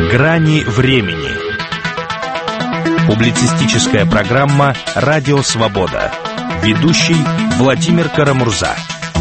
Грани времени. Публицистическая программа «Радио Свобода». Ведущий Владимир Карамурза.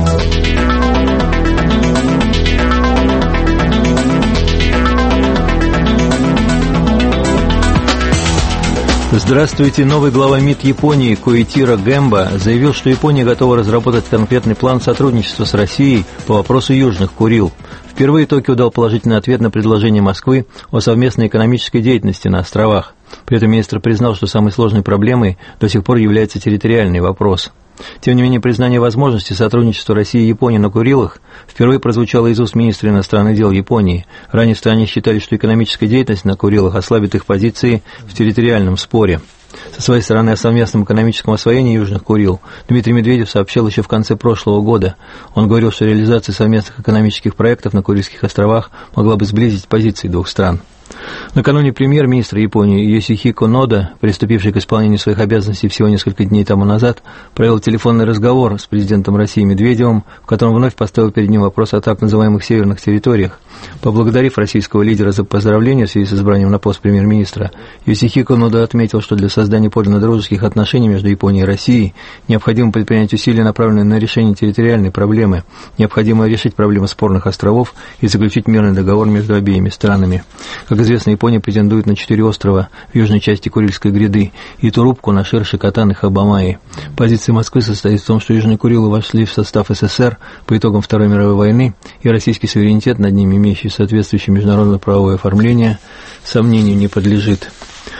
Здравствуйте. Новый глава МИД Японии Коэтиро Гэмба заявил, что Япония готова разработать конкретный план сотрудничества с Россией по вопросу Южных Курил. Впервые Токио дал положительный ответ на предложение Москвы о совместной экономической деятельности на островах. При этом министр признал, что самой сложной проблемой до сих пор является территориальный вопрос. Тем не менее, признание возможности сотрудничества России и Японии на Курилах впервые прозвучало из уст министра иностранных дел Японии. Ранее в стране считали, что экономическая деятельность на Курилах ослабит их позиции в территориальном споре. Со своей стороны, о совместном экономическом освоении Южных Курил Дмитрий Медведев сообщил еще в конце прошлого года. Он говорил, что реализация совместных экономических проектов на Курильских островах могла бы сблизить позиции двух стран. Накануне премьер-министр Японии Йосихико Нода, приступивший к исполнению своих обязанностей всего несколько дней тому назад, провел телефонный разговор с президентом России Медведевым, в котором вновь поставил перед ним вопрос о так называемых северных территориях. Поблагодарив российского лидера за поздравления в связи с избранием на пост премьер-министра, Йосихико Нода отметил, что для создания подлинно дружеских отношений между Японией и Россией необходимо предпринять усилия, направленные на решение территориальной проблемы, необходимо решить проблему спорных островов и заключить мирный договор между обеими странами. Как известно, Япония претендует на 4 острова в южной части Курильской гряды и Турубку, Нашир, Катан и Хабамаи. Позиция Москвы состоит в том, что Южные Курилы вошли в состав СССР по итогам Второй мировой войны, и российский суверенитет над ними, имеющий соответствующее международно-правовое оформление, сомнению не подлежит.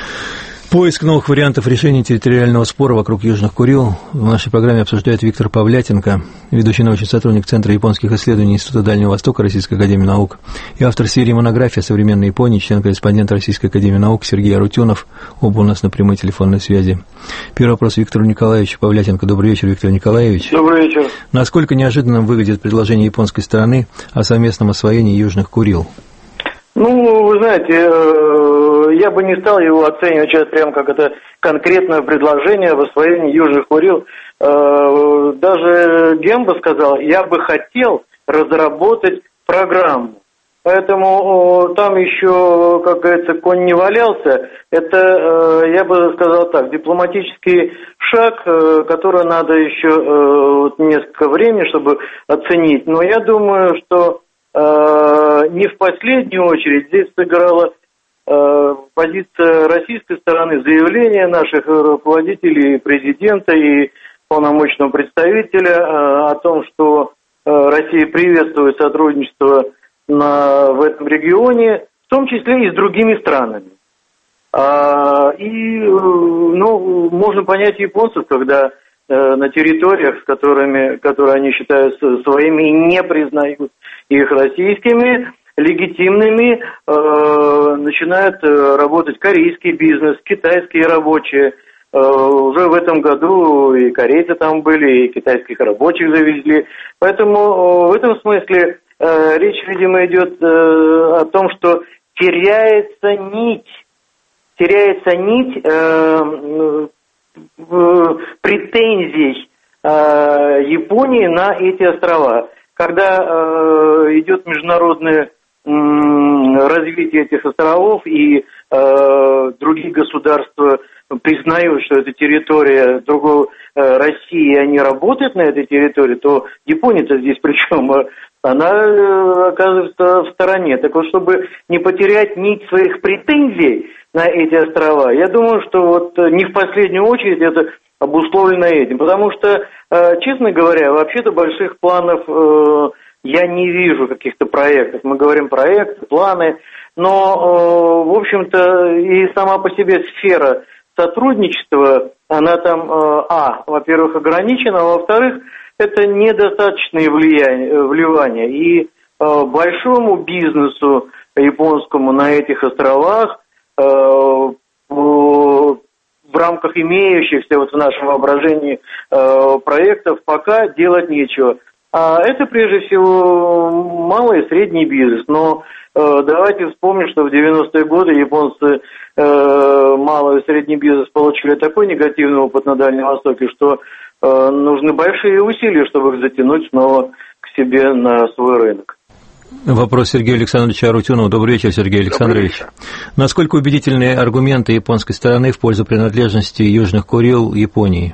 Поиск новых вариантов решения территориального спора вокруг Южных Курил в нашей программе обсуждает Виктор Павлятенко, ведущий научный сотрудник Центра японских исследований Института Дальнего Востока Российской академии наук, и автор серии монографий о современной Японии, член-корреспондент Российской академии наук Сергей Арутюнов. Оба у нас на прямой телефонной связи. Первый вопрос Виктору Николаевичу Павлятенко. Добрый вечер, Виктор Николаевич. Добрый вечер. Насколько неожиданным выглядит предложение японской стороны о совместном освоении Южных Курил? Ну, вы знаете, я бы не стал его оценивать сейчас прямо как это конкретное предложение в освоении Южных Курил. Даже Гэмба сказал, я бы хотел разработать программу. Поэтому там еще, как говорится, конь не валялся. Это, я бы сказал так, дипломатический шаг, который надо еще несколько времени, чтобы оценить. Но я думаю, что не в последнюю очередь здесь сыграла позиция российской стороны, заявление наших руководителей, президента и полномочного представителя о том, что Россия приветствует сотрудничество в этом регионе, в том числе и с другими странами. Можно понять японцев, когда на территориях, которые они считают своими и не признают их российскими, легитимными, начинают работать корейский бизнес, китайские рабочие. Уже в этом году и корейцы там были, и китайских рабочих завезли. Поэтому в этом смысле речь, видимо, идет о том, что теряется нить претензий Японии на эти острова. Когда идет международное развитие этих островов и другие государства признают, что это территория другой России, и они работают на этой территории, то Япония-то здесь причем, она оказывается в стороне. Так вот, чтобы не потерять нить своих претензий на эти острова, я думаю, что вот не в последнюю очередь это обусловлено этим. Потому что, честно говоря, вообще-то больших планов я не вижу, каких-то проектов. Мы говорим проекты, планы, но, в общем-то, и сама по себе сфера сотрудничества, она там, во-первых, ограничена, а во-вторых, это недостаточное вливание. И большому бизнесу японскому на этих островах в рамках имеющихся в нашем воображении проектов пока делать нечего. А это прежде всего малый и средний бизнес. Но давайте вспомним, что в 90-е годы японцы малый и средний бизнес получили такой негативный опыт на Дальнем Востоке, что нужны большие усилия, чтобы их затянуть снова к себе на свой рынок. Вопрос Сергея Александровича Арутюнова. Добрый вечер, Сергей Александрович. Насколько убедительны аргументы японской стороны в пользу принадлежности Южных Курил Японии?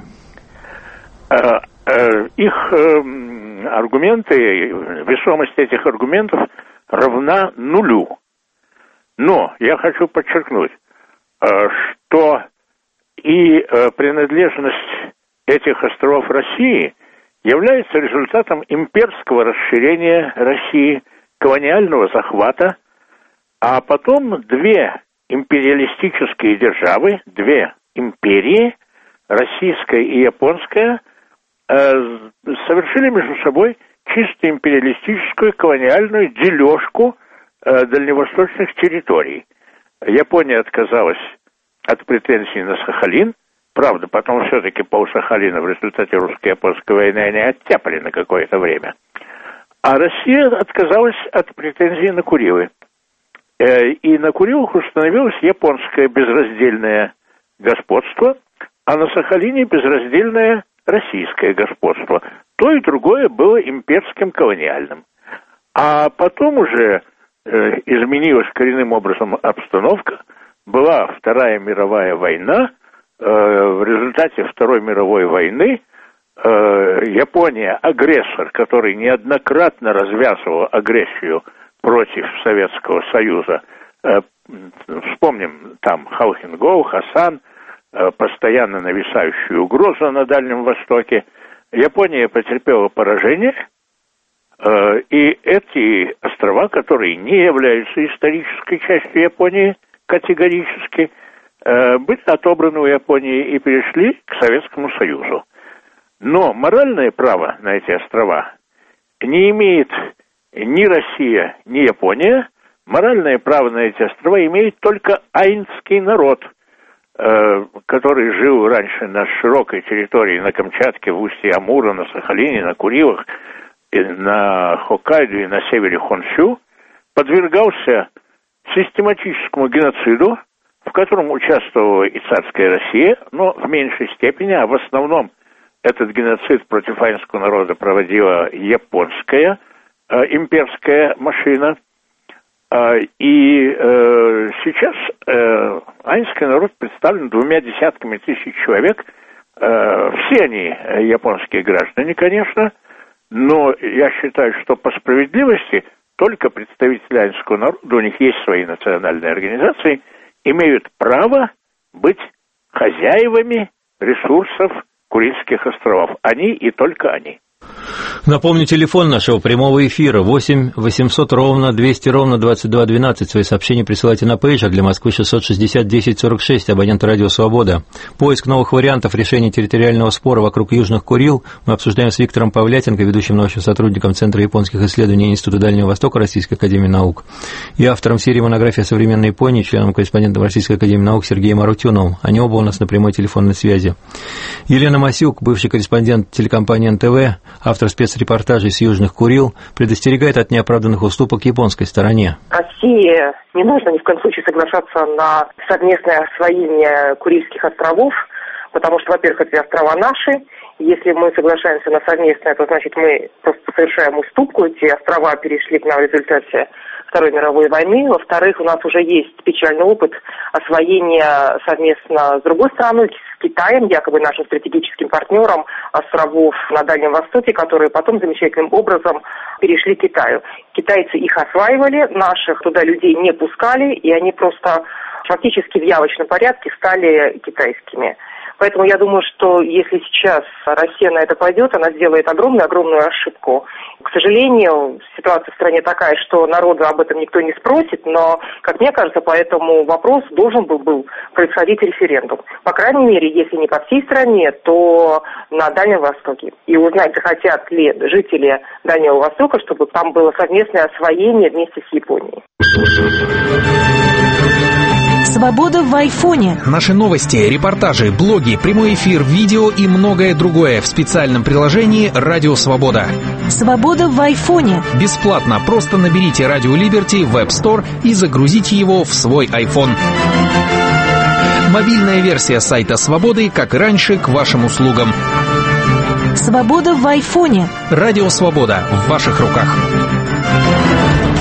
Их аргументы, весомость этих аргументов равна нулю. Но я хочу подчеркнуть, что и принадлежность этих островов России является результатом имперского расширения России, колониального захвата, а потом две империалистические державы, две империи, российская и японская, совершили между собой чисто империалистическую колониальную дележку дальневосточных территорий. Япония отказалась от претензий на Сахалин, правда, потом все-таки пол-Сахалина в результате русско-японской войны они оттяпали на какое-то время. А Россия отказалась от претензий на Курилы. И на Курилах установилось японское безраздельное господство, а на Сахалине безраздельное российское господство. То и другое было имперским колониальным. А потом уже изменилась коренным образом обстановка, была Вторая мировая война. В результате Второй мировой войны Япония, агрессор, который неоднократно развязывал агрессию против Советского Союза, вспомним там Халхингоу, Хасан, постоянно нависающую угрозу на Дальнем Востоке, Япония потерпела поражение, и эти острова, которые не являются исторической частью Японии категорически, были отобраны у Японии и перешли к Советскому Союзу. Но моральное право на эти острова не имеет ни Россия, ни Япония. Моральное право на эти острова имеет только айнский народ, который жил раньше на широкой территории, на Камчатке, в устье Амура, на Сахалине, на Курилах, на Хоккайдо и на севере Хонсю, подвергался систематическому геноциду, в котором участвовала и царская Россия, но в меньшей степени, а в основном этот геноцид против айнского народа проводила японская имперская машина. И сейчас айнский народ представлен 200 тысяч человек. Все они японские граждане, конечно, но я считаю, что по справедливости только представители айнского народа, у них есть свои национальные организации, имеют право быть хозяевами ресурсов Курильских островов. Они и только они. Напомню, телефон нашего прямого эфира 8 800 ровно 200 ровно 2212. Свои сообщения присылайте на пейджер для Москвы 660 1046, абонент радио «Свобода». Поиск новых вариантов решения территориального спора вокруг Южных Курил мы обсуждаем с Виктором Павлятенко, ведущим научным сотрудником Центра японских исследований Института Дальнего Востока Российской академии наук, и автором серии монографии о современной Японии, членом-корреспондентом Российской академии наук Сергеем Арутюновым. Они оба у нас на прямой телефонной связи. Елена Масюк, бывший корреспондент телекомпании НТВ, автор спецрепортажей с Южных Курил, предостерегает от неоправданных уступок японской стороне. России не нужно ни в коем случае соглашаться на совместное освоение Курильских островов, потому что, во-первых, эти острова наши. Если мы соглашаемся на совместное, то значит мы просто совершаем уступку. Эти острова перешли к нам в результате Второй мировой войны. Во-вторых, у нас уже есть печальный опыт освоения совместно с другой страной, с Китаем, якобы нашим стратегическим партнером, островов на Дальнем Востоке, которые потом замечательным образом перешли к Китаю. Китайцы их осваивали, наших туда людей не пускали, и они просто фактически в явочном порядке стали китайскими. Поэтому я думаю, что если сейчас Россия на это пойдет, она сделает огромную ошибку. К сожалению, ситуация в стране такая, что народу об этом никто не спросит, но, как мне кажется, по этому вопросу должен был происходить референдум. По крайней мере, если не по всей стране, то на Дальнем Востоке. И узнать, захотят ли жители Дальнего Востока, чтобы там было совместное освоение вместе с Японией. Свобода в айфоне. Наши новости, репортажи, блоги, прямой эфир, видео и многое другое в специальном приложении «Радио Свобода». Свобода в айфоне. Бесплатно. Просто наберите «Радио Либерти» в App Store и загрузите его в свой iPhone. Мобильная версия сайта «Свободы», как и раньше, к вашим услугам. Свобода в айфоне. «Радио Свобода» в ваших руках.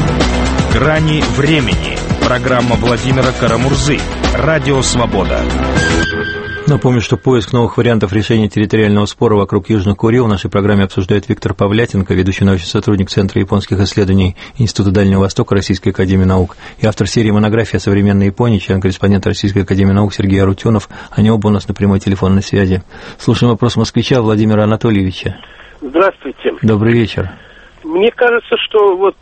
Грани времени. Программа Владимира Карамурзы. Радио «Свобода». Напомню, что поиск новых вариантов решения территориального спора вокруг Южных Курил в нашей программе обсуждает Виктор Павлятенко, ведущий научный сотрудник Центра японских исследований Института Дальнего Востока Российской академии наук и автор серии монографий о современной Японии, член-корреспондент Российской академии наук Сергей Арутюнов. Они оба у нас на прямой телефонной связи. Слушаем вопрос москвича Владимира Анатольевича. Здравствуйте. Добрый вечер. Мне кажется, что вот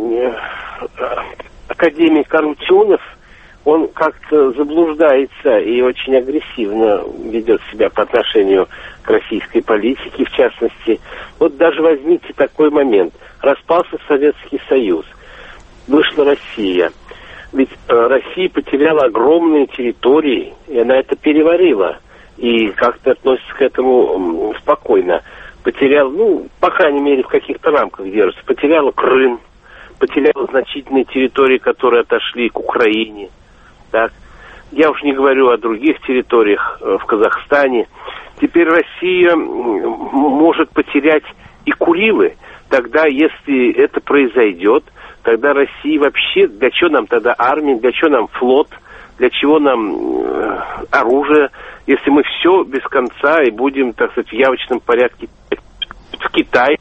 академик Арутюнов, он как-то заблуждается и очень агрессивно ведет себя по отношению к российской политике, в частности. Вот даже возьмите такой момент. Распался Советский Союз, вышла Россия. Ведь Россия потеряла огромные территории, и она это переварила. И как-то относится к этому спокойно. Потеряла, по крайней мере, в каких-то рамках держится. Потеряла Крым, потеряла значительные территории, которые отошли к Украине. Так. Я уж не говорю о других территориях в Казахстане. Теперь Россия может потерять и Курилы. Тогда, если это произойдет, тогда Россия вообще, для чего нам тогда армия, для чего нам флот, для чего нам оружие, если мы все без конца и будем, так сказать, в явочном порядке в Китай.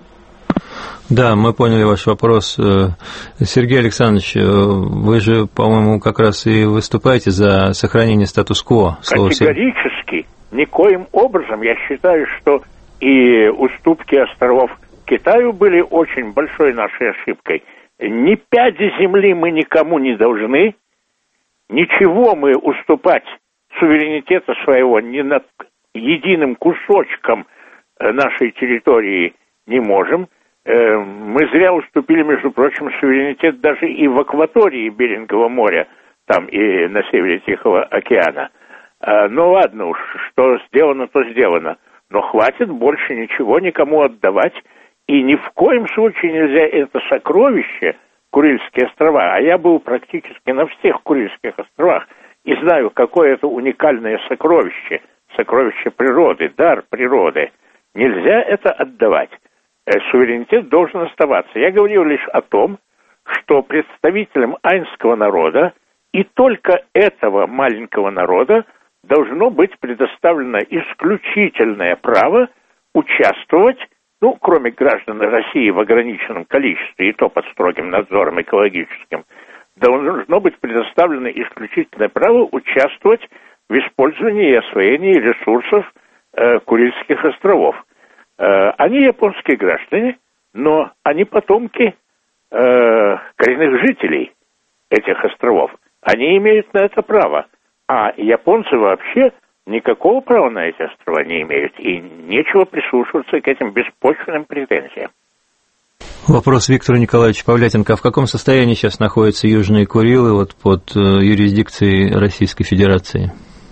Да, мы поняли ваш вопрос. Сергей Александрович, вы же, по-моему, как раз и выступаете за сохранение статус-кво. Категорически, никоим образом. Я считаю, что и уступки островов Китаю были очень большой нашей ошибкой. Ни пяди земли мы никому не должны, ничего мы уступать суверенитета своего ни над единым кусочком нашей территории не можем. Мы зря уступили, между прочим, суверенитет даже и в акватории Берингового моря, там и на севере Тихого океана. Ну ладно уж, что сделано, то сделано. Но хватит больше ничего никому отдавать. И ни в коем случае нельзя это сокровище, Курильские острова, а я был практически на всех Курильских островах, и знаю, какое это уникальное сокровище природы, дар природы. Нельзя это отдавать. Суверенитет должен оставаться. Я говорил лишь о том, что представителям айнского народа и только этого маленького народа должно быть предоставлено исключительное право участвовать, кроме граждан России в ограниченном количестве, и то под строгим надзором экологическим, должно быть предоставлено исключительное право участвовать в использовании и освоении ресурсов Курильских островов. Они японские граждане, но они потомки коренных жителей этих островов. Они имеют на это право. А японцы вообще никакого права на эти острова не имеют. И нечего прислушиваться к этим беспочвенным претензиям. Вопрос Виктору Николаевичу Павлятенко. А в каком состоянии сейчас находятся Южные Курилы под юрисдикцией Российской Федерации?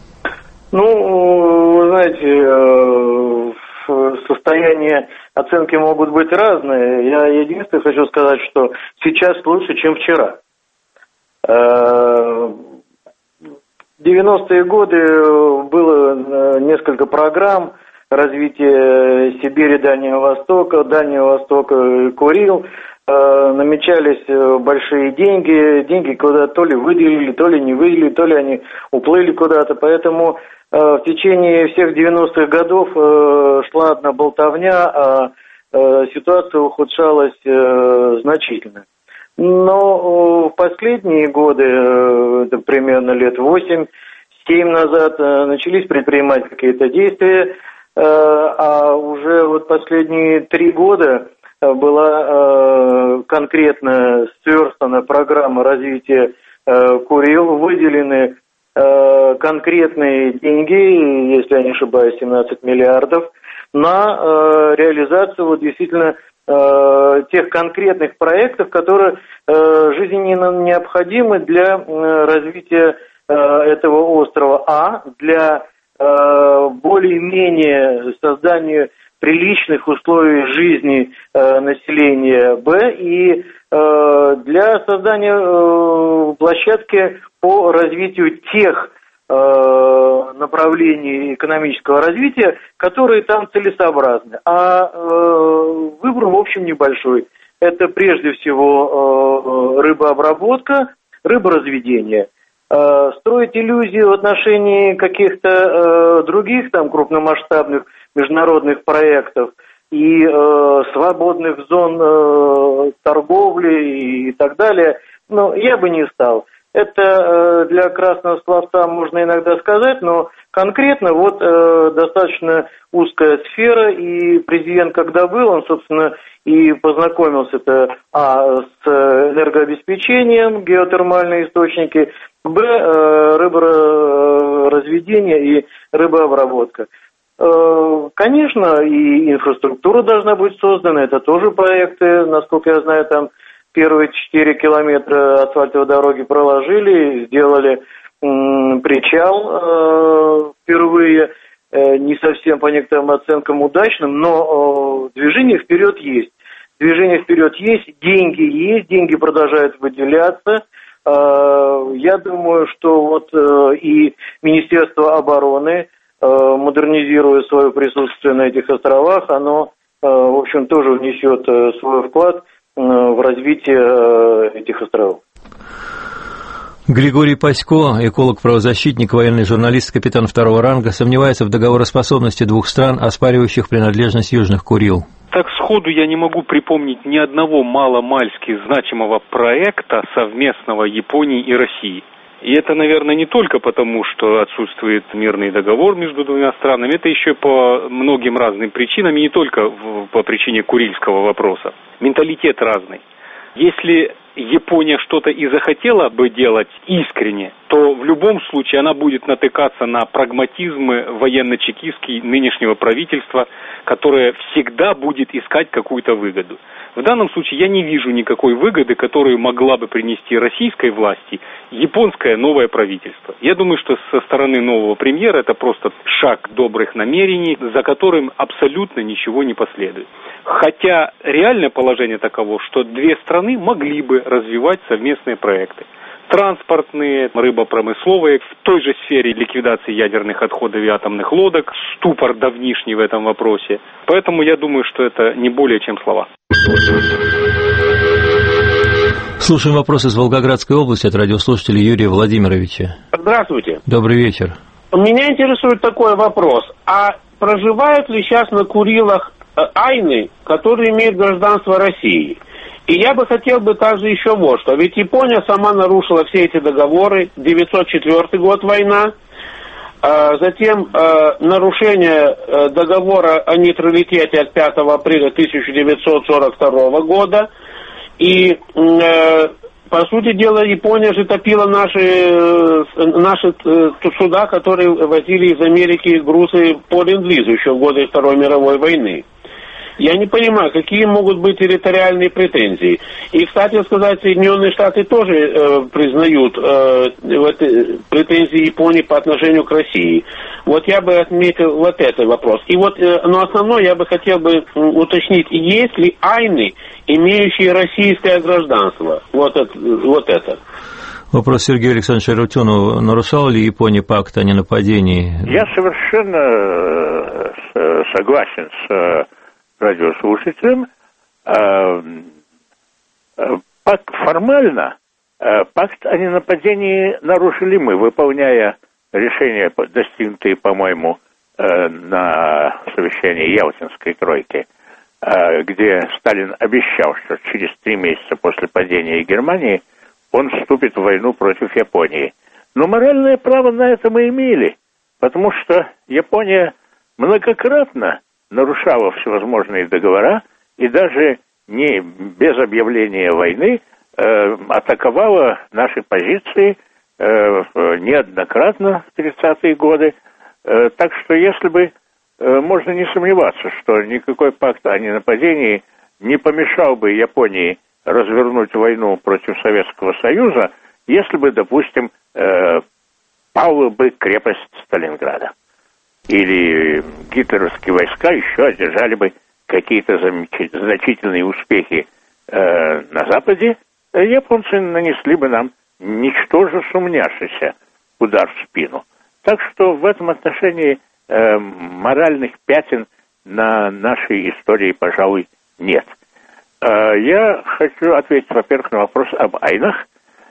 Вы знаете, состояние оценки могут быть разные. Я единственное хочу сказать, что сейчас лучше, чем вчера. В 90-е годы было несколько программ развития Сибири, Дальнего Востока, Курил. Намечались большие деньги куда-то то ли выделили, то ли не выделили, то ли они уплыли куда-то. Поэтому в течение всех 90-х годов шла одна болтовня, а ситуация ухудшалась значительно. Но в последние годы, примерно лет 8-7 назад, начались предпринимать какие-то действия, а уже последние 3 года была конкретно сверстана программа развития Курил, выделены конкретные деньги, если я не ошибаюсь, 17 миллиардов, на реализацию действительно тех конкретных проектов, которые жизненно необходимы для развития этого острова, для более-менее создания приличных условий жизни населения, и для создания площадки по развитию тех направлений экономического развития, которые там целесообразны. А выбор, в общем, небольшой. это прежде всего рыбообработка, рыборазведение. Строить иллюзии в отношении каких-то других там крупномасштабных международных проектов и свободных зон торговли и так далее, я бы не стал. Это для красного словца можно иногда сказать, но конкретно достаточно узкая сфера, и президент, когда был, он, собственно, и познакомился-то с энергообеспечением, геотермальные источники, рыборазведение и рыбообработка. Конечно, и инфраструктура должна быть создана, это тоже проекты, насколько я знаю, там первые 4 километра асфальтовой дороги проложили, сделали причал впервые, не совсем по некоторым оценкам удачным, но движение вперед есть. Движение вперед есть, деньги продолжают выделяться. Я думаю, что и Министерство обороны, модернизируя свое присутствие на этих островах, оно, в общем, тоже внесет свой вклад в развитие этих островов. Григорий Пасько, эколог-правозащитник, военный журналист, капитан 2-го ранга, сомневается в договороспособности двух стран, оспаривающих принадлежность Южных Курил. Так сходу я не могу припомнить ни одного маломальски значимого проекта совместного Японии и России. И это, наверное, не только потому, что отсутствует мирный договор между двумя странами, это еще по многим разным причинам, и не только по причине Курильского вопроса. Менталитет разный. Если Япония что-то и захотела бы делать искренне, то в любом случае она будет натыкаться на прагматизм военно-чекистский нынешнего правительства, которое всегда будет искать какую-то выгоду. В данном случае я не вижу никакой выгоды, которую могла бы принести российской власти японское новое правительство. Я думаю, что со стороны нового премьера это просто шаг добрых намерений, за которым абсолютно ничего не последует. Хотя реальное положение таково, что две страны могли бы развивать совместные проекты. Транспортные, рыбопромысловые, в той же сфере ликвидации ядерных отходов и атомных лодок, ступор давнишний в этом вопросе. Поэтому я думаю, что это не более чем слова. Слушаем вопрос из Волгоградской области от радиослушателя Юрия Владимировича. Здравствуйте. Добрый вечер. Меня интересует такой вопрос. А проживают ли сейчас на Курилах айны, которые имеют гражданство России? И я бы хотел также еще вот что. Ведь Япония сама нарушила все эти договоры. 904 год война. Затем нарушение договора о нейтралитете от 5 апреля 1942 года. И, по сути дела, Япония же топила наши суда, которые возили из Америки грузы по ленд-лизу еще в годы Второй мировой войны. Я не понимаю, какие могут быть территориальные претензии. И, кстати сказать, Соединенные Штаты тоже признают претензии Японии по отношению к России. Вот я бы отметил вот этот вопрос. И но основное я бы хотел бы уточнить, есть ли айны, имеющие российское гражданство? Вот это. Вопрос Сергея Александровича Арутюнова. Нарушала ли Япония пакт о ненападении? Я совершенно согласен с радиослушателям. Формально пакт о ненападении нарушили мы, выполняя решения, достигнутые, по-моему, на совещании Ялтинской тройки, где Сталин обещал, что через 3 месяца после падения Германии он вступит в войну против Японии. Но моральное право на это мы имели, потому что Япония многократно нарушала всевозможные договора и даже не без объявления войны атаковала наши позиции неоднократно в 30-е годы. Так что если бы можно не сомневаться, что никакой пакт о ненападении не помешал бы Японии развернуть войну против Советского Союза, если бы, допустим, пала бы крепость Сталинграда. Или гитлеровские войска еще одержали бы какие-то значительные успехи на Западе, японцы нанесли бы нам ничтоже сумняшися удар в спину. Так что в этом отношении моральных пятен на нашей истории, пожалуй, нет. Я хочу ответить, во-первых, на вопрос об айнах.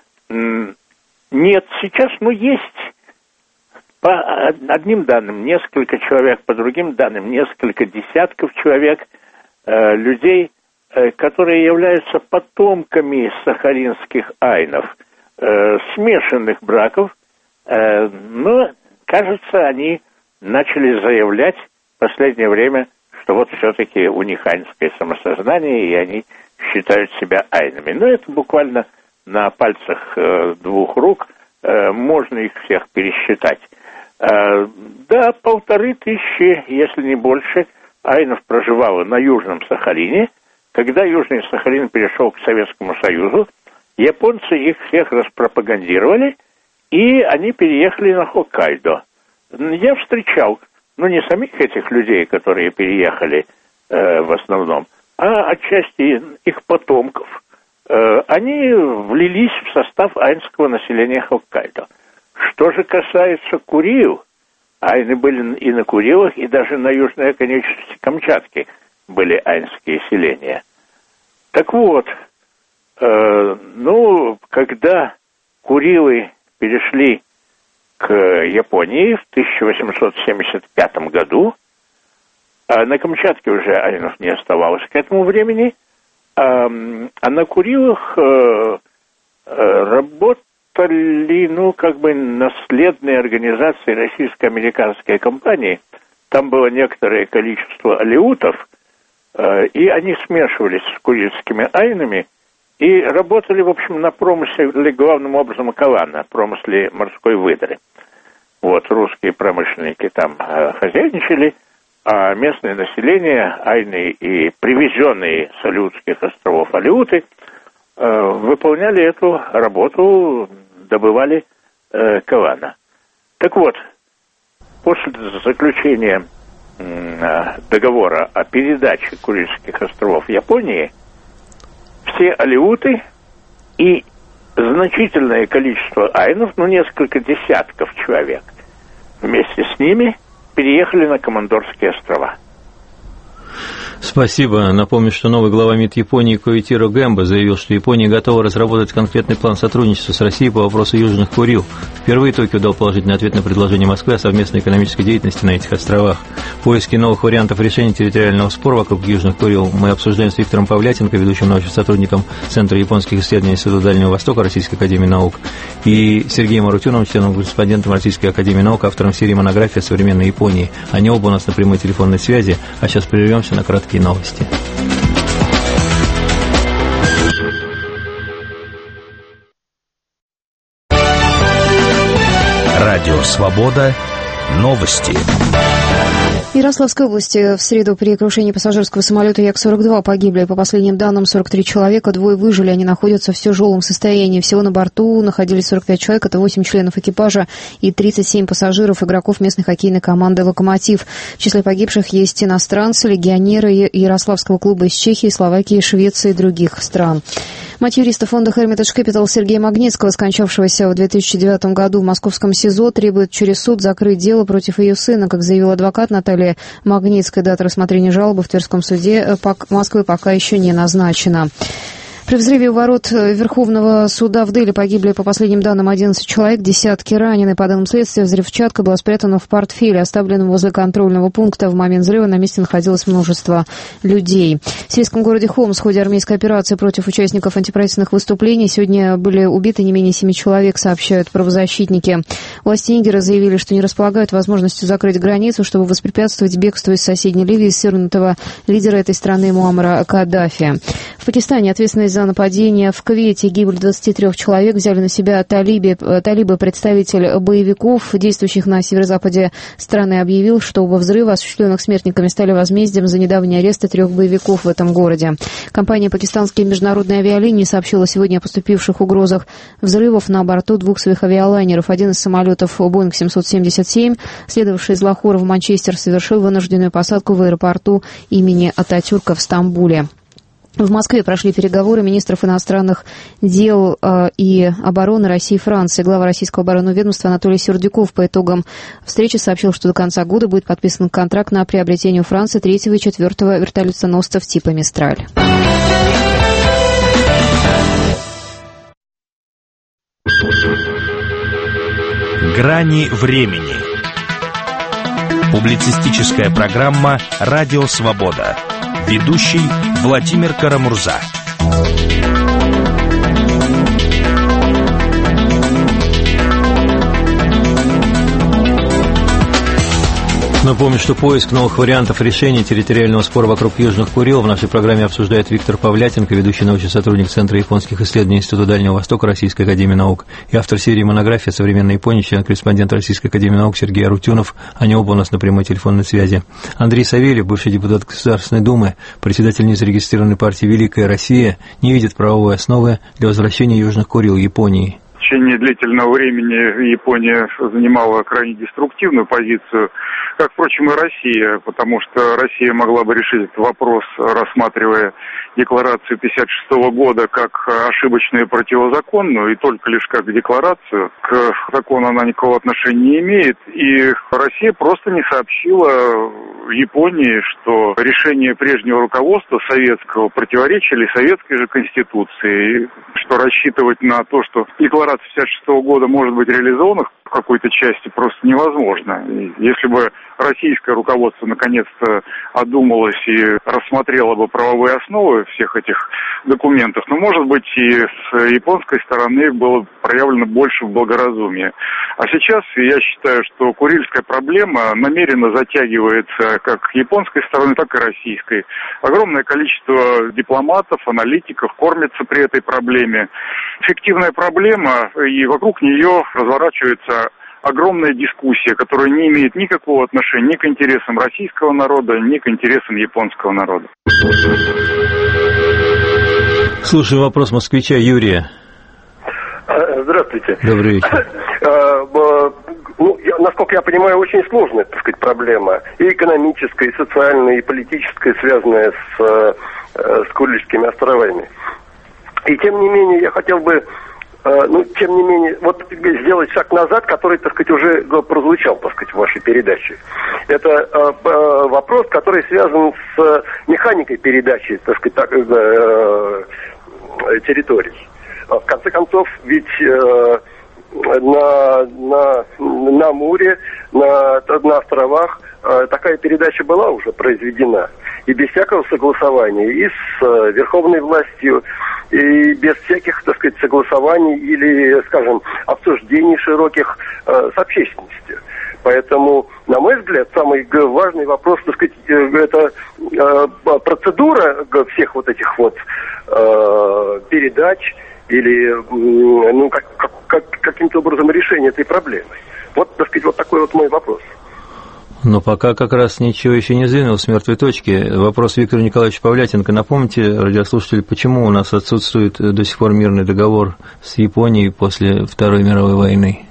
Нет, сейчас, есть по одним данным несколько человек, по другим данным несколько десятков человек, людей, которые являются потомками сахалинских айнов, смешанных браков, но, кажется, они начали заявлять в последнее время, что вот все-таки у них айнское самосознание, и они считают себя айнами. Но это буквально на пальцах двух рук, можно их всех пересчитать. Да, 1500, если не больше, айнов проживало на Южном Сахалине. Когда Южный Сахалин перешел к Советскому Союзу, японцы их всех распропагандировали, и они переехали на Хоккайдо. Я встречал, не самих этих людей, которые переехали в основном, а отчасти их потомков. Они влились в состав айнского населения Хоккайдо. Что же касается Курил, айны были и на Курилах, и даже на южной оконечности Камчатки были айнские селения. Так вот, когда Курилы перешли к Японии в 1875 году, а на Камчатке уже айнов не оставалось к этому времени, а на Курилах работали, наследные организации российско-американской компании. Там было некоторое количество алеутов, и они смешивались с курильскими айнами и работали, в общем, на промысле, главным образом, калана, промысле морской выдры. Русские промышленники там хозяйничали, а местное население, айны и привезенные с Алеутских островов алеуты, выполняли эту работу, добывали калана. Так вот, после заключения договора о передаче Курильских островов Японии, все алеуты и значительное количество айнов, несколько десятков человек, вместе с ними переехали на Командорские острова. Спасибо. Напомню, что новый глава МИД Японии Коэтиро Гэмба заявил, что Япония готова разработать конкретный план сотрудничества с Россией по вопросу Южных Курил. Впервые Токио дал положительный ответ на предложение Москвы о совместной экономической деятельности на этих островах. Поиски новых вариантов решения территориального спора вокруг Южных Курил мы обсуждаем с Виктором Павлятенко, ведущим научным сотрудником Центра японских исследований Института Дальнего Востока Российской академии наук, и Сергеем Арутюновым, членом-корреспондентом Российской академии наук, автором серии монографии о современной Японии. Они оба у нас на прямой телефонной связи, а сейчас прервемся на краткие новости. Радио «Свобода». Новости. В Ярославской области в среду при крушении пассажирского самолета Як-42 погибли, по последним данным, 43 человека, 2 выжили, они находятся в тяжелом состоянии. Всего на борту находились 45 человек, это 8 членов экипажа и 37 пассажиров, игроков местной хоккейной команды «Локомотив». В числе погибших есть иностранцы, легионеры Ярославского клуба из Чехии, Словакии, Швеции и других стран. Мать юриста фонда Hermitage Capital Сергея Магнитского, скончавшегося в 2009 году в московском СИЗО, требует через суд закрыть дело против ее сына. Как заявил адвокат Наталья Магнитская, дата рассмотрения жалобы в Тверском суде Москвы пока еще не назначена. При взрыве у ворот Верховного суда в Дели погибли, по последним данным, 11 человек, десятки ранены. По данным следствия, взрывчатка была спрятана в портфеле, оставленном возле контрольного пункта. В момент взрыва на месте находилось множество людей. В сирийском городе Хомс в ходе армейской операции против участников антиправительственных выступлений сегодня были убиты не менее 7 человек, сообщают правозащитники. Власти Нигера заявили, что не располагают возможностью закрыть границу, чтобы воспрепятствовать бегству из соседней Ливии свергнутого лидера этой страны Муаммара Каддафи. В Пакистане ответственность за нападение в Кувейте, гибель 23 человек взяли на себя талибы. Представитель боевиков, действующих на северо-западе страны, объявил, что оба взрыва, осуществленных смертниками, стали возмездием за недавний арест 3 боевиков в этом городе. Компания «Пакистанские международные авиалинии» сообщила сегодня о поступивших угрозах взрывов на борту 2 своих авиалайнеров. Один из самолетов Boeing 777, следовавший из Лахора в Манчестер, совершил вынужденную посадку в аэропорту имени Ататюрка в Стамбуле. В Москве прошли переговоры министров иностранных дел и обороны России и Франции. Глава российского оборонного ведомства Анатолий Сердюков по итогам встречи сообщил, что до конца года будет подписан контракт на приобретение у Франции 3-го и 4-го вертолетоносцев типа «Мистраль». Грани времени. Публицистическая программа «Радио Свобода». Ведущий Владимир Карамурза. Напомню, что поиск новых вариантов решения территориального спора вокруг Южных Курил в нашей программе обсуждает Виктор Павлятенко, ведущий научный сотрудник Центра японских исследований Института Дальнего Востока Российской академии наук, и автор серии монографии «Современная Япония», член-корреспондент Российской академии наук Сергей Арутюнов. Они оба у нас на прямой телефонной связи. Андрей Савельев, бывший депутат Государственной Думы, председатель незарегистрированной партии «Великая Россия», не видит правовой основы для возвращения Южных Курил Японии. В течение длительного времени Япония занимала крайне деструктивную позицию, как, впрочем, и Россия, потому что Россия могла бы решить этот вопрос, рассматривая декларацию 1956 года как ошибочную и противозаконную, и только лишь как декларацию. К закону она никакого отношения не имеет, и Россия просто не сообщила Японии, что решение прежнего руководства советского противоречили советской же конституции, что рассчитывать на то, что декларация 1956 года может быть реализована в какой-то части, просто невозможно. И если бы российское руководство наконец-то одумалось и рассмотрело бы правовые основы всех этих документов, но, может быть, и с японской стороны было проявлено больше благоразумия. А сейчас я считаю, что Курильская проблема намеренно затягивается как японской стороны, так и российской. Огромное количество дипломатов, аналитиков кормятся при этой проблеме. Эффективная проблема, и вокруг нее разворачивается огромная дискуссия, которая не имеет никакого отношения ни к интересам российского народа, ни к интересам японского народа. Слушаю вопрос москвича Юрия. Здравствуйте. Добрый вечер. Насколько я понимаю, очень сложная, так сказать, проблема. И экономическая, и социальная, и политическая, связанная с Курильскими островами. И тем не менее, я хотел бы сделать шаг назад, который, так сказать, уже прозвучал, так сказать, в вашей передаче. Это вопрос, который связан с механикой передачи, так сказать, территорий. В конце концов, ведь на море, на островах такая передача была уже произведена. И без всякого согласования и с верховной властью, и без всяких, так сказать, согласований или, скажем, обсуждений широких с общественностью. Поэтому, на мой взгляд, самый важный вопрос, так сказать, это процедура всех вот этих вот передач или каким-то образом решение этой проблемы. Вот, так сказать, вот такой вот мой вопрос. Но пока как раз ничего еще не сдвинулось с мертвой точки. Вопрос Виктора Николаевича Павлятенко. Напомните, радиослушатели, почему у нас отсутствует до сих пор мирный договор с Японией после Второй мировой войны?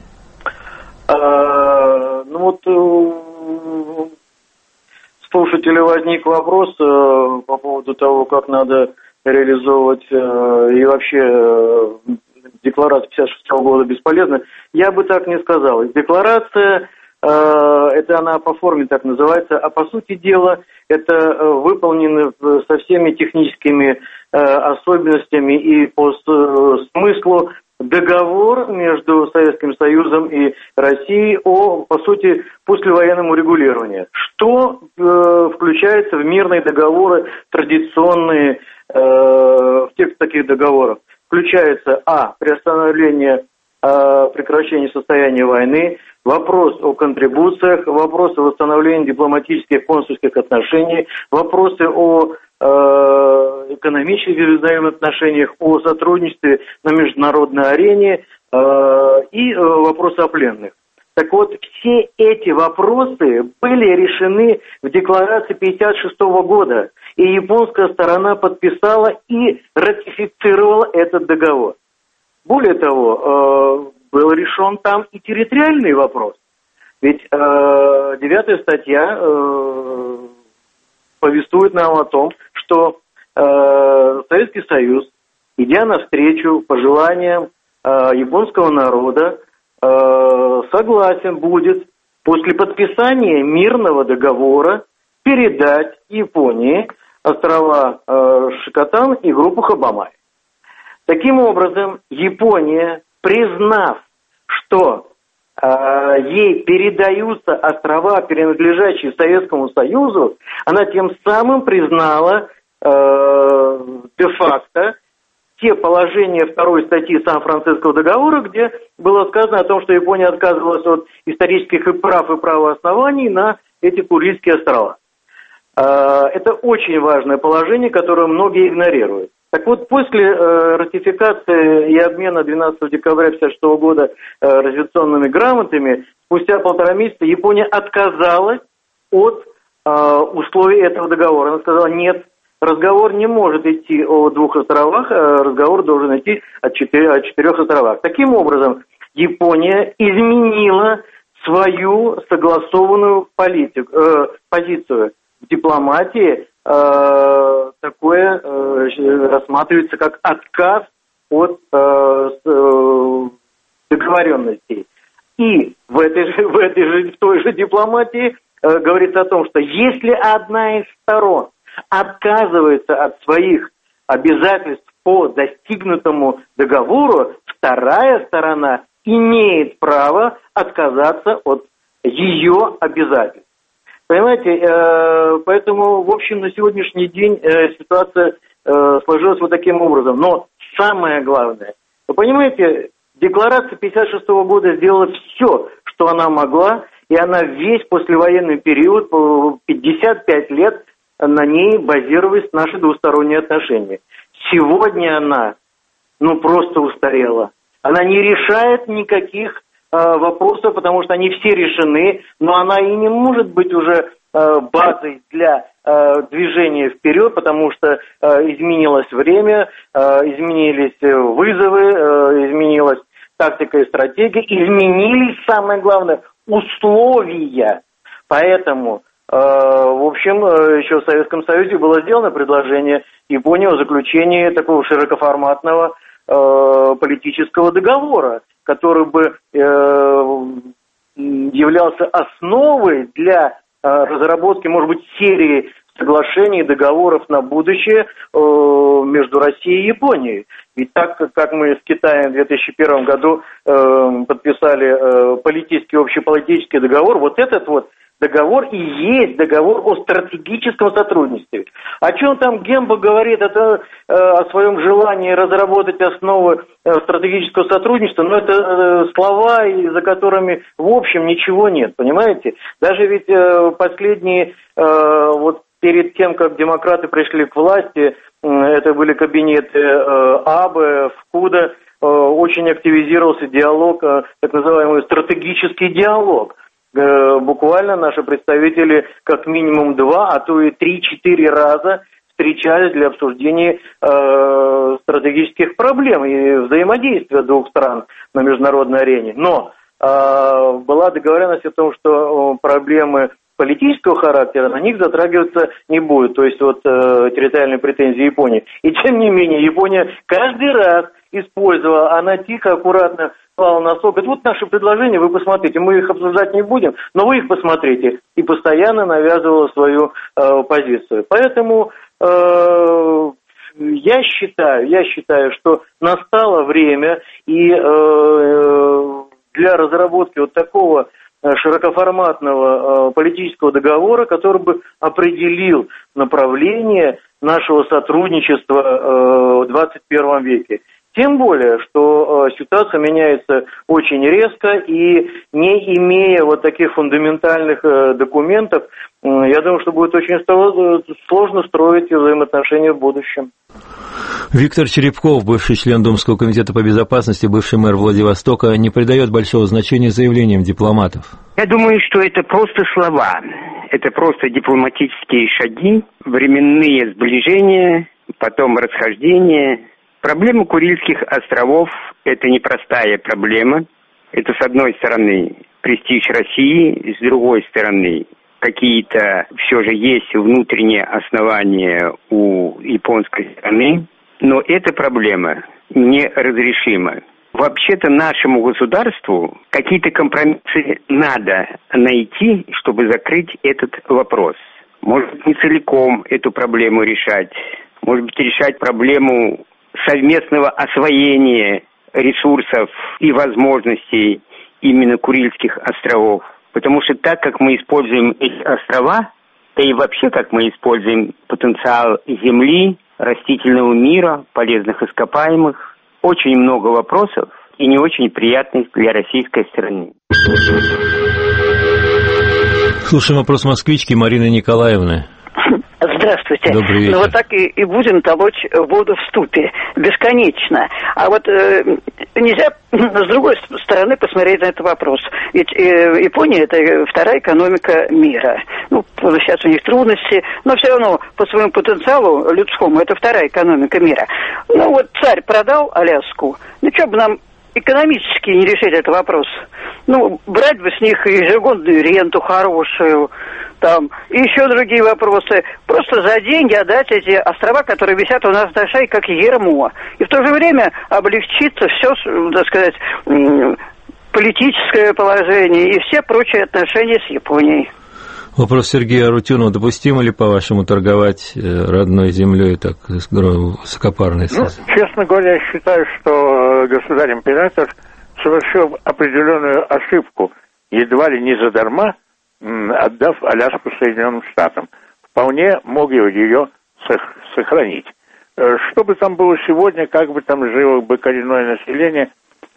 У слушателя возник вопрос по поводу того, как надо реализовывать и вообще декларация 1956 года бесполезна. Я бы так не сказал. Декларация, это она по форме так называется, а по сути дела это выполнено со всеми техническими особенностями и по смыслу договор между Советским Союзом и Россией о, по сути, послевоенном урегулировании. Что включается в мирные договоры традиционные в текст таких договоров? Включается приостановление прекращения состояния войны, вопрос о контрибуциях, вопросы восстановления дипломатических консульских отношений, вопросы о экономических взаимоотношениях, о сотрудничестве на международной арене и вопросы о пленных. Так вот, все эти вопросы были решены в декларации 1956 года, и японская сторона подписала и ратифицировала этот договор. Более того, был решен там и территориальный вопрос. Ведь 9-я статья повествует нам о том, что Советский Союз, идя навстречу пожеланиям японского народа, согласен будет после подписания мирного договора передать Японии острова Шикотан и группу Хабамай. Таким образом, Япония, признав, что ей передаются острова, принадлежащие Советскому Союзу, она тем самым признала де-факто те положения второй статьи Сан-Франциского договора, где было сказано о том, что Япония отказывалась от исторических прав и правооснований на эти Курильские острова. Это очень важное положение, которое многие игнорируют. Так вот, после ратификации и обмена 12 декабря 1956 года ратификационными грамотами, спустя 1,5 месяца Япония отказалась от условий этого договора. Она сказала, нет, разговор не может идти о 2 островах, разговор должен идти о 4 островах. Таким образом, Япония изменила свою согласованную позицию. В дипломатии такое рассматривается как отказ от договоренностей. И в той же дипломатии говорится о том, что если одна из сторон отказывается от своих обязательств по достигнутому договору, вторая сторона имеет право отказаться от ее обязательств. Понимаете, поэтому, в общем, на сегодняшний день ситуация сложилась вот таким образом. Но самое главное, вы понимаете, декларация 1956 года сделала все, что она могла, и она весь послевоенный период, 55 лет, на ней базировались наши двусторонние отношения. Сегодня она, просто устарела. Она не решает никаких вопросов, потому что они все решены, но она и не может быть уже базой для движения вперед, потому что изменилось время, изменились вызовы, изменилась тактика и стратегия, изменились, самое главное, условия. Поэтому, в общем, еще в Советском Союзе было сделано предложение Японии о заключении такого широкоформатного политического договора, который бы являлся основой для разработки, может быть, серии соглашений, договоров на будущее между Россией и Японией. Ведь так, как мы с Китаем в 2001 году подписали общеполитический договор, вот этот вот договор и есть договор о стратегическом сотрудничестве. О чем там Гемба говорит, это о своем желании разработать основы стратегического сотрудничества, но это слова, за которыми в общем ничего нет, понимаете? Даже ведь последние, вот перед тем, как демократы пришли к власти, это были кабинеты Абе, Фукуда, очень активизировался диалог, так называемый стратегический диалог. Буквально наши представители как минимум 2, а то и 3-4 раза встречались для обсуждения стратегических проблем и взаимодействия двух стран на международной арене. Но была договоренность о том, что проблемы политического характера на них затрагиваться не будет, то есть вот территориальные претензии Японии. И тем не менее Япония каждый раз использовала, она тихо, аккуратно клала носок. Это вот наши предложения, вы посмотрите, мы их обсуждать не будем, но вы их посмотрите. И постоянно навязывала свою позицию. Поэтому я считаю, что настало время и для разработки вот такого широкоформатного политического договора, который бы определил направление нашего сотрудничества в 21 веке. Тем более, что ситуация меняется очень резко, и не имея вот таких фундаментальных документов, я думаю, что будет очень сложно строить взаимоотношения в будущем. Виктор Черепков, бывший член Думского комитета по безопасности, бывший мэр Владивостока, не придает большого значения заявлениям дипломатов. Я думаю, что это просто слова, это просто дипломатические шаги, временные сближения, потом расхождения. Проблема Курильских островов – это непростая проблема. Это, с одной стороны, престиж России, с другой стороны, какие-то все же есть внутренние основания у японской страны, но эта проблема неразрешима. Вообще-то нашему государству какие-то компромиссы надо найти, чтобы закрыть этот вопрос. Может быть, не целиком эту проблему решать. Может быть, решать проблему совместного освоения ресурсов и возможностей именно Курильских островов. Потому что так, как мы используем эти острова, да и вообще, как мы используем потенциал Земли, растительного мира, полезных ископаемых, очень много вопросов и не очень приятных для российской страны. Слушаем вопрос москвички Марины Николаевны. Здравствуйте. Добрый вечер. Ну вот так и будем толочь воду в ступе бесконечно. А вот нельзя с другой стороны посмотреть на этот вопрос. Ведь Япония – это вторая экономика мира. Ну, сейчас у них трудности, но все равно по своему потенциалу людскому это вторая экономика мира. Ну вот царь продал Аляску, ну что бы нам экономически не решить этот вопрос? Ну, брать бы с них ежегодную ренту хорошую, там, и еще другие вопросы. Просто за деньги отдать эти острова, которые висят у нас на шее, как ермо. И в то же время облегчится все, так сказать, политическое положение и все прочие отношения с Японией. Вопрос Сергея Арутюнова. Допустимо ли, по-вашему, торговать родной землей так высокопарно? Ну, честно говоря, я считаю, что государь-император совершил определенную ошибку, едва ли не задарма, отдав Аляску Соединенным Штатам. Вполне мог ее сохранить. Что бы там было сегодня, как бы там жило бы коренное население,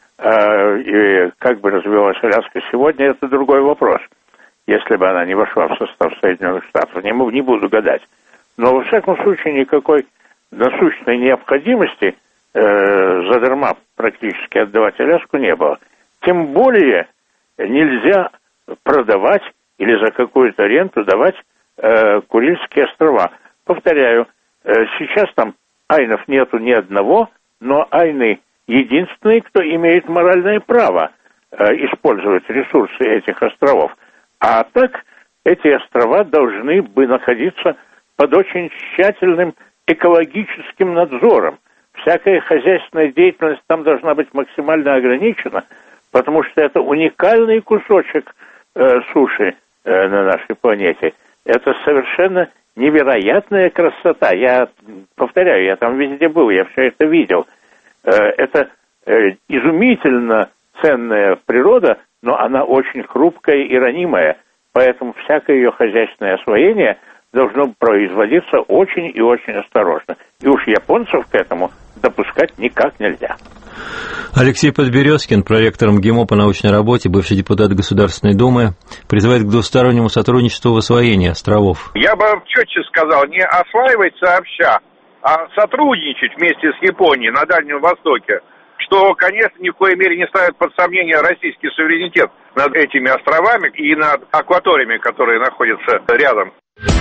и как бы развивалась Аляска сегодня, это другой вопрос. Если бы она не вошла в состав Соединенных Штатов, не буду гадать. Но, во всяком случае, никакой насущной необходимости задарма практически отдавать Аляску не было. Тем более нельзя продавать или за какую-то ренту давать Курильские острова. Повторяю, сейчас там айнов нету ни одного, но айны единственные, кто имеет моральное право использовать ресурсы этих островов. А так эти острова должны бы находиться под очень тщательным экологическим надзором. Всякая хозяйственная деятельность там должна быть максимально ограничена, потому что это уникальный кусочек суши на нашей планете. Это совершенно невероятная красота. Я повторяю, я там везде был, я все это видел. Это изумительно ценная природа, но она очень хрупкая и ранимая, поэтому всякое ее хозяйственное освоение должно производиться очень и очень осторожно. И уж японцев к этому допускать никак нельзя. Алексей Подберезкин, проректор МГИМО по научной работе, бывший депутат Государственной Думы, призывает к двустороннему сотрудничеству в освоении островов. Я бы четче сказал, не осваивать сообща, а сотрудничать вместе с Японией на Дальнем Востоке, что, конечно, ни в коей мере не ставит под сомнение российский суверенитет над этими островами и над акваториями, которые находятся рядом.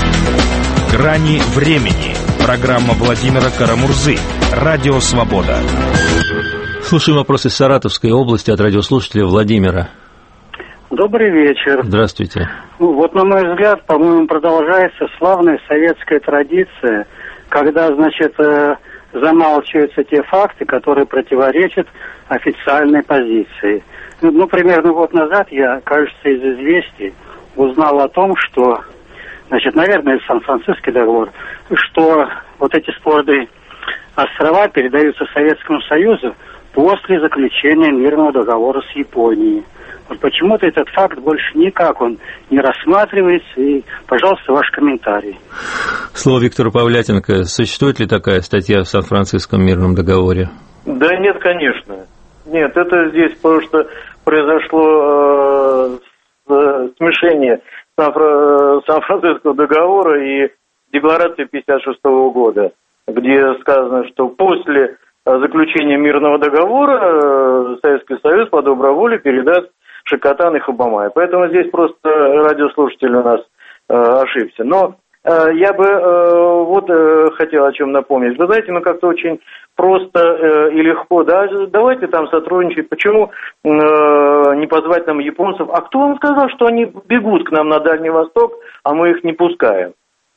«Грани времени». Программа Владимира Карамурзы. Радио «Свобода». Слушаем вопрос из Саратовской области от радиослушателя Владимира. Добрый вечер. Здравствуйте. Вот, на мой взгляд, по-моему, продолжается славная советская традиция, когда, значит, замалчиваются те факты, которые противоречат официальной позиции. Ну, примерно год назад я, кажется, из «Известий» узнал о том, что, значит, наверное, из Сан-Франциский договор, что вот эти спорные острова передаются Советскому Союзу после заключения мирного договора с Японией. Вот почему-то этот факт больше никак он не рассматривается. И, пожалуйста, ваш комментарий. Слово Виктору Павлятенко. Существует ли такая статья в Сан-Франциском мирном договоре? Да нет, конечно. Нет, это здесь просто произошло смешение Сан-Франциского договора и декларации 1956 года, где сказано, что после заключения мирного договора Советский Союз по доброй воле передаст Шикотан и Хабамай. Поэтому здесь просто радиослушатель у нас ошибся. Но я бы хотел о чем напомнить. Вы знаете, как-то очень просто и легко. Да, давайте там сотрудничать. Почему не позвать нам японцев. А кто вам сказал, что они бегут к нам на Дальний Восток, а мы их не пускаем?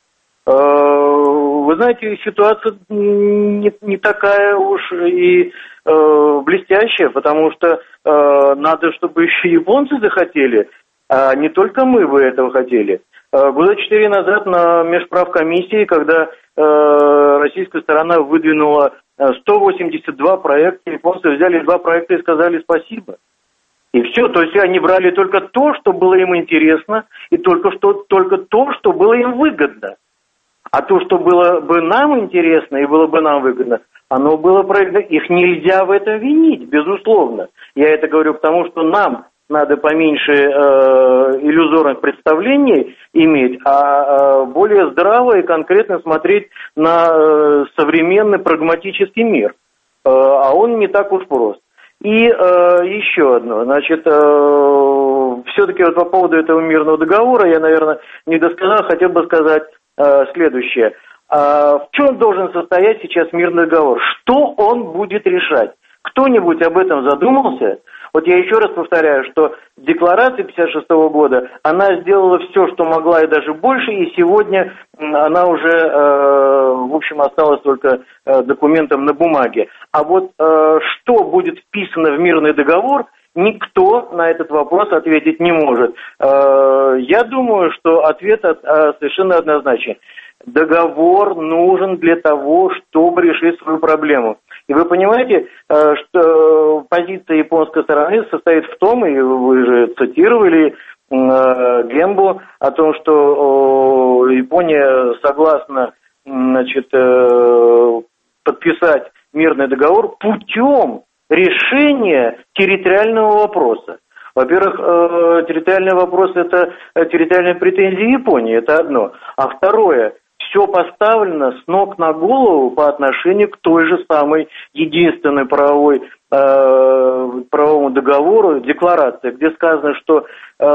Вы знаете, ситуация не такая уж и блестящая, потому что надо, чтобы еще японцы захотели, а не только мы бы этого хотели. Года 4 назад на межправкомиссии, когда российская сторона выдвинула 182 проекта, японцы взяли 2 проекта и сказали спасибо. И все, то есть они брали только то, что было им интересно, и только то, что было им выгодно. А то, что было бы нам интересно и было бы нам выгодно, оно было проиграно. Их нельзя в этом винить, безусловно. Я это говорю потому, что нам надо поменьше иллюзорных представлений иметь, а более здраво и конкретно смотреть на современный прагматический мир. А он не так уж прост. И еще одно, значит, все-таки вот по поводу этого мирного договора, я, наверное, не досказал, хотел бы сказать следующее. В чем должен состоять сейчас мирный договор? Что он будет решать? Кто-нибудь об этом задумался? Вот я еще раз повторяю, что декларация 1956 года, она сделала все, что могла и даже больше, и сегодня она уже, в общем, осталась только документом на бумаге. А вот что будет вписано в мирный договор, никто на этот вопрос ответить не может. Я думаю, что ответ совершенно однозначен. Договор нужен для того, чтобы решить свою проблему. И вы понимаете, что позиция японской стороны состоит в том, и вы же цитировали Гембу о том, что Япония согласна, значит, подписать мирный договор путем решения территориального вопроса. Во-первых, территориальный вопрос – это территориальные претензии Японии, это одно. А второе – все поставлено с ног на голову по отношению к той же самой единственной правовому договору, декларации, где сказано, что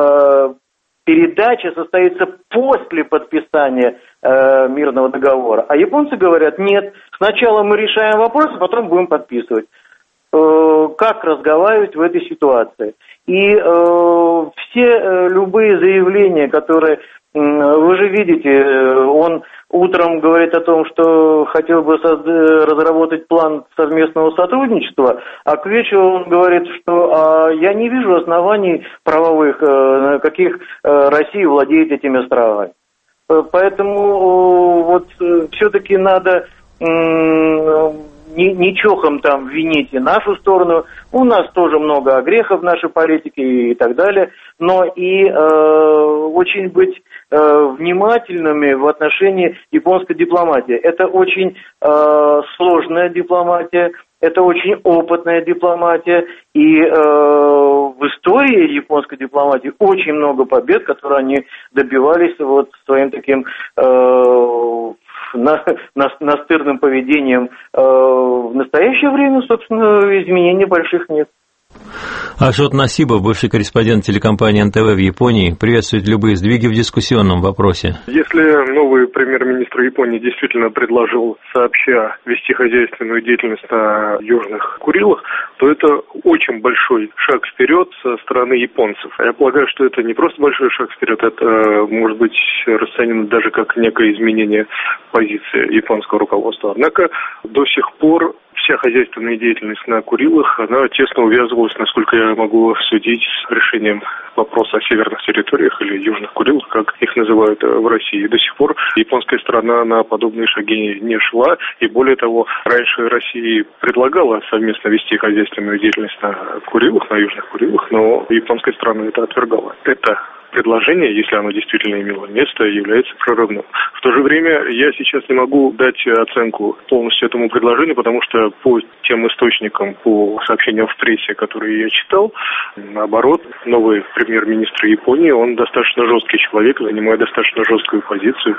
передача состоится после подписания мирного договора. А японцы говорят, нет, сначала мы решаем вопрос, а потом будем подписывать. Как разговаривать в этой ситуации? И все любые заявления, которые, вы же видите, он утром говорит о том, что хотел бы разработать план совместного сотрудничества, а к вечеру он говорит, что я не вижу оснований правовых, на каких Россия владеет этими островами. Поэтому вот все-таки надо не чохом там винить и нашу сторону. У нас тоже много огрехов в нашей политике и так далее, но и очень быть внимательными в отношении японской дипломатии. Это очень сложная дипломатия, это очень опытная дипломатия, и в истории японской дипломатии очень много побед, которые они добивались вот своим таким настырным поведением. В настоящее время, собственно, изменений больших нет. Ашот Насибов, бывший корреспондент телекомпании НТВ в Японии, приветствует любые сдвиги в дискуссионном вопросе. Если новый премьер-министр Японии действительно предложил сообща вести хозяйственную деятельность на Южных Курилах, то это очень большой шаг вперед со стороны японцев. Я полагаю, что это не просто большой шаг вперед, это может быть расценено даже как некое изменение позиции японского руководства. Однако до сих пор вся хозяйственная деятельность на Курилах, она тесно увязывалась, насколько я могу судить, с решением вопроса о северных территориях или Южных Курилах, как их называют в России. И до сих пор японская сторона на подобные шаги не шла. И более того, раньше Россия предлагала совместно вести хозяйственную деятельность на Курилах, на Южных Курилах, но японская сторона это отвергала. Это предложение, если оно действительно имело место, является прорывным. В то же время я сейчас не могу дать оценку полностью этому предложению, потому что по тем источникам, по сообщениям в прессе, которые я читал, наоборот, новый премьер-министр Японии, он достаточно жесткий человек, занимает достаточно жесткую позицию.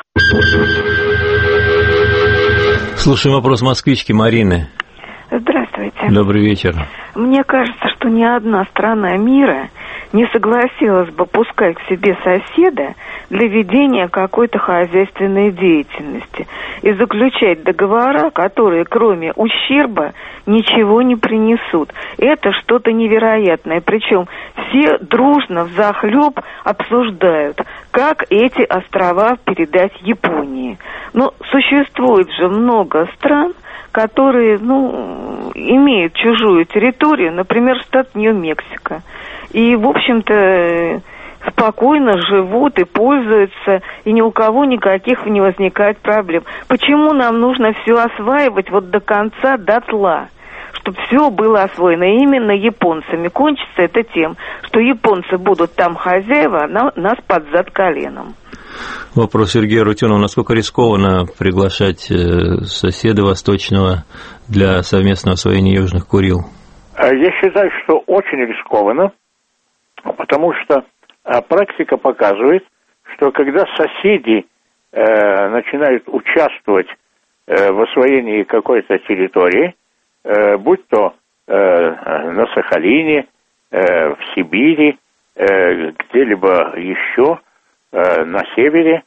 Слушаем вопрос москвички Марины. Здравствуйте. Добрый вечер. Мне кажется, что ни одна страна мира не согласилась бы пускать к себе соседа для ведения какой-то хозяйственной деятельности и заключать договора, которые кроме ущерба ничего не принесут. Это что-то невероятное. Причем все дружно взахлеб обсуждают, как эти острова передать Японии. Но существует же много стран, которые, имеют чужую территорию, например, штат Нью-Мексико. И, в общем-то, спокойно живут и пользуются, и ни у кого никаких не возникает проблем. Почему нам нужно все осваивать вот до конца, дотла? Чтобы все было освоено именно японцами. Кончится это тем, что японцы будут там хозяева, а нас под зад коленом. Вопрос Сергея Рутюнова. Насколько рискованно приглашать соседа восточного для совместного освоения Южных Курил? Я считаю, что очень рискованно, потому что практика показывает, что когда соседи начинают участвовать в освоении какой-то территории, будь то на Сахалине, в Сибири, где-либо еще, на севере,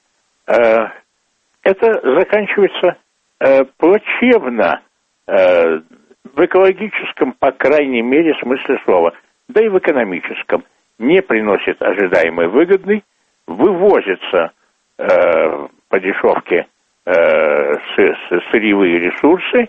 это заканчивается плачевно в экологическом, по крайней мере, смысле слова, да и в экономическом. Не приносит ожидаемой выгоды, вывозятся по дешевке сырьевые ресурсы,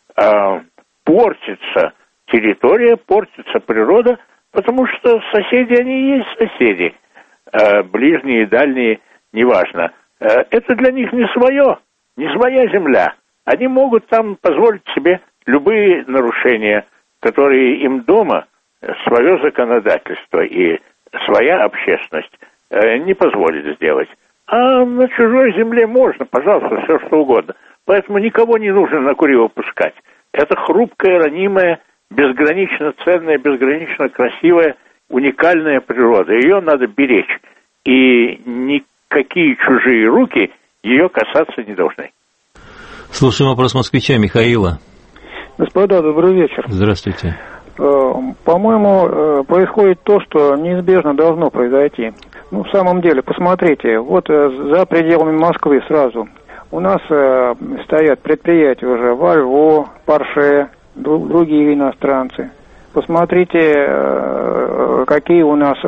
портится территория, портится природа, потому что соседи, они и есть соседи, ближние, дальние, неважно. Это для них не свое, не своя земля. Они могут там позволить себе любые нарушения, которые им дома свое законодательство и своя общественность не позволит сделать. А на чужой земле можно, пожалуйста, все что угодно. Поэтому никого не нужно на Курилы пускать. Это хрупкая, ранимая, безгранично ценная, безгранично красивая, уникальная природа. Ее надо беречь. И никакие чужие руки ее касаться не должны. Слушаем вопрос москвича Михаила. Господа, добрый вечер. Здравствуйте. По-моему, происходит то, что неизбежно должно произойти. В самом деле, посмотрите, вот за пределами Москвы сразу у нас стоят предприятия уже Volvo, Porsche, другие иностранцы. Посмотрите, какие у нас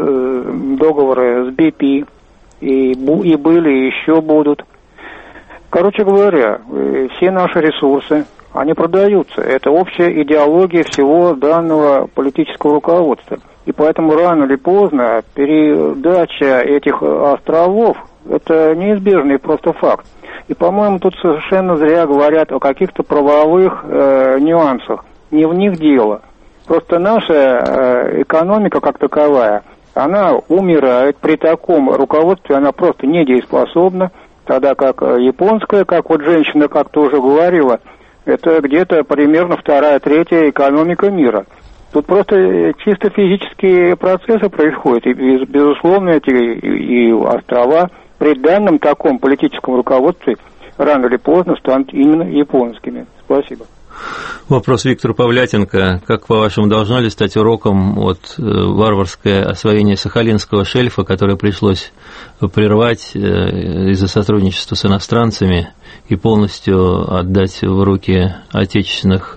договоры с BP, и были, и еще будут. Короче говоря, все наши ресурсы, они продаются. Это общая идеология всего данного политического руководства. И поэтому рано или поздно передача этих островов – это неизбежный просто факт. И, по-моему, тут совершенно зря говорят о каких-то правовых нюансах. Не в них дело. Просто наша экономика как таковая, она умирает. При таком руководстве она просто недееспособна. Тогда как японская, как вот женщина как-то уже говорила, это где-то примерно 2-3 экономика мира. Тут просто чисто физические процессы происходят. И, безусловно, эти и острова при данном таком политическом руководстве рано или поздно станут именно японскими. Спасибо. Вопрос Виктору Павлятенко. Как, по-вашему, должно ли стать уроком варварское освоение Сахалинского шельфа, которое пришлось прервать из-за сотрудничества с иностранцами и полностью отдать в руки отечественных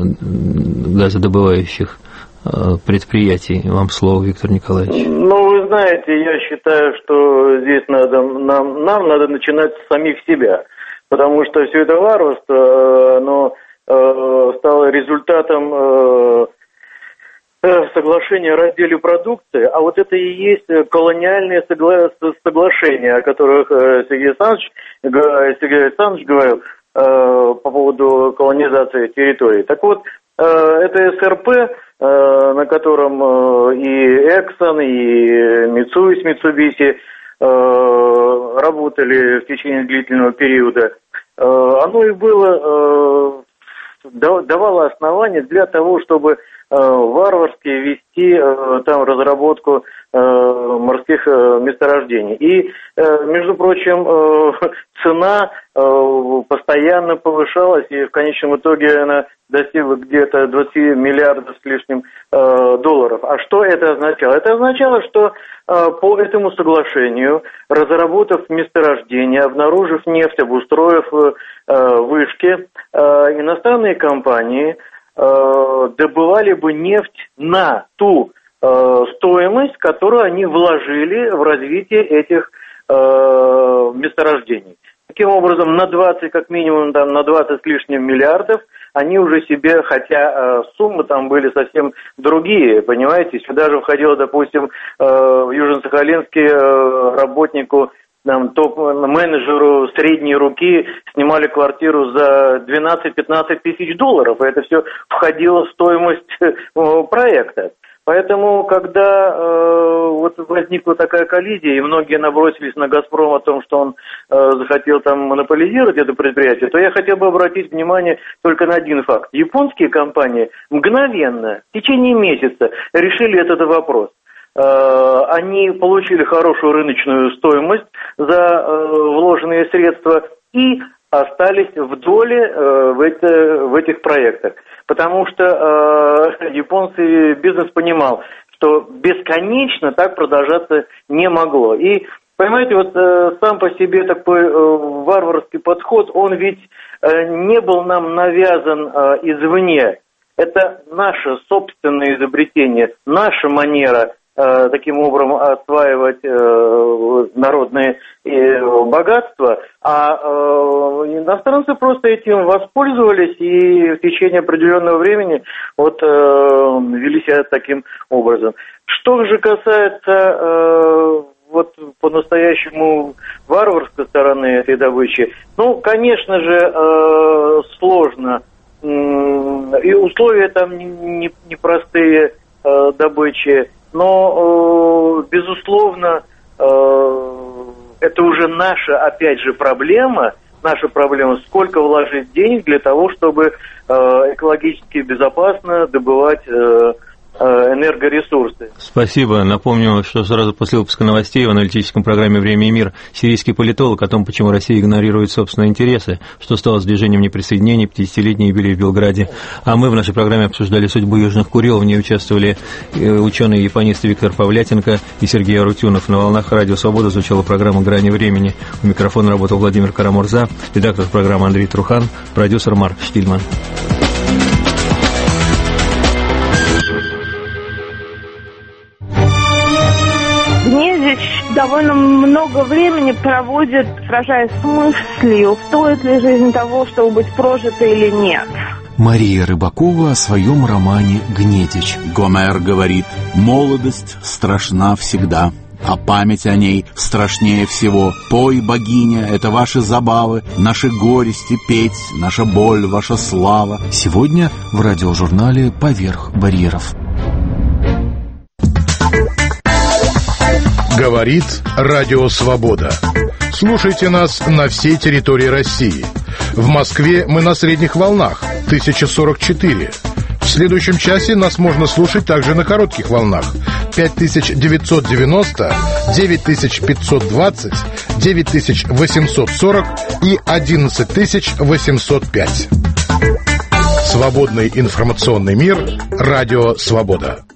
газодобывающих предприятий? Вам слово, Виктор Николаевич. Вы знаете, я считаю, что здесь нам надо начинать с самих себя, потому что все это варварство, оно стало результатом соглашения о разделе продукции, а вот это и есть колониальные соглашения, о которых Сергей Александрович говорил по поводу колонизации территорий. Так вот, это СРП, на котором и Exxon, и Mitsui с Mitsubishi работали в течение длительного периода, оно и было давало основания для того, чтобы варварски вести там разработку морских месторождений. И, между прочим, цена постоянно повышалась, и в конечном итоге она достигла где-то 20 миллиардов с лишним долларов. А что это означало? Это означало, что по этому соглашению, разработав месторождение, обнаружив нефть, обустроив вышки, иностранные компании добывали бы нефть на ту стоимость, которую они вложили в развитие этих месторождений. Таким образом, на 20, как минимум, там, на 20 с лишним миллиардов они уже себе, хотя суммы там были совсем другие, понимаете, сюда же входило, допустим, в Южно-Сахалинске работнику, там, топ-менеджеру средней руки снимали квартиру за 12-15 тысяч долларов, и это все входило в стоимость проекта. Поэтому, когда вот возникла такая коллизия, и многие набросились на «Газпром» о том, что он захотел там монополизировать это предприятие, то я хотел бы обратить внимание только на один факт. Японские компании мгновенно, в течение месяца, решили этот вопрос. Они получили хорошую рыночную стоимость за вложенные средства и остались в доле в этих проектах. Потому что японский бизнес понимал, что бесконечно так продолжаться не могло. И, понимаете, вот сам по себе такой варварский подход, он ведь не был нам навязан извне. Это наше собственное изобретение, наша манера таким образом осваивать народные богатства, а иностранцы просто этим воспользовались и в течение определенного времени вот вели себя таким образом. Что же касается вот по-настоящему варварской стороны этой добычи, ну, конечно же, сложно. И условия там непростые добычи. Но, безусловно, это уже наша, опять же, проблема, сколько вложить денег для того, чтобы экологически безопасно добывать энергоресурсы. Спасибо. Напомню, что сразу после выпуска новостей в аналитическом программе «Время и мир» сирийский политолог о том, почему Россия игнорирует собственные интересы, что стало с движением неприсоединения, 50-летний юбилей в Белграде. А мы в нашей программе обсуждали судьбу Южных Курил. В ней участвовали ученые-японисты Виктор Павлятенко и Сергей Арутюнов. На волнах Радио Свобода звучала программа «Грани времени». У микрофона работал Владимир Карамурза, редактор программы Андрей Трухан, продюсер Марк Штильман. Довольно много времени проводит, сражаясь с мыслью, стоит ли жизнь того, чтобы быть прожитой или нет. Мария Рыбакова о своем романе «Гнедич». Гомер говорит: молодость страшна всегда, а память о ней страшнее всего. Пой, богиня, это ваши забавы, наши горести петь, наша боль, ваша слава. Сегодня в радиожурнале «Поверх барьеров». Говорит Радио Свобода. Слушайте нас на всей территории России. В Москве мы на средних волнах 1044. В следующем часе нас можно слушать также на коротких волнах 5990, 9520, 9840 и 11805. Свободный информационный мир. Радио Свобода.